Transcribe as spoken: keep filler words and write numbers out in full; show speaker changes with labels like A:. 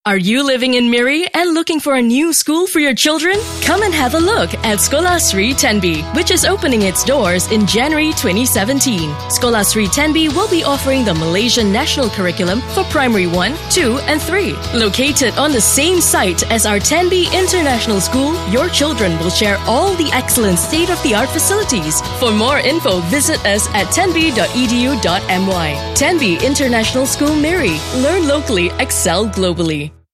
A: Are you living in Miri and looking for a new school for your children? Come and have a look at Sekolah Sri Tenby, which is opening its doors in January twenty seventeen. Sekolah Sri Tenby will be offering the Malaysian National Curriculum for Primary one, two and three. Located on the same site as our Tenby International School, your children will share all the excellent state-of-the-art facilities. For more info, visit us at tenby dot e d u dot m y. Tenby International School Miri. Learn locally, excel globally.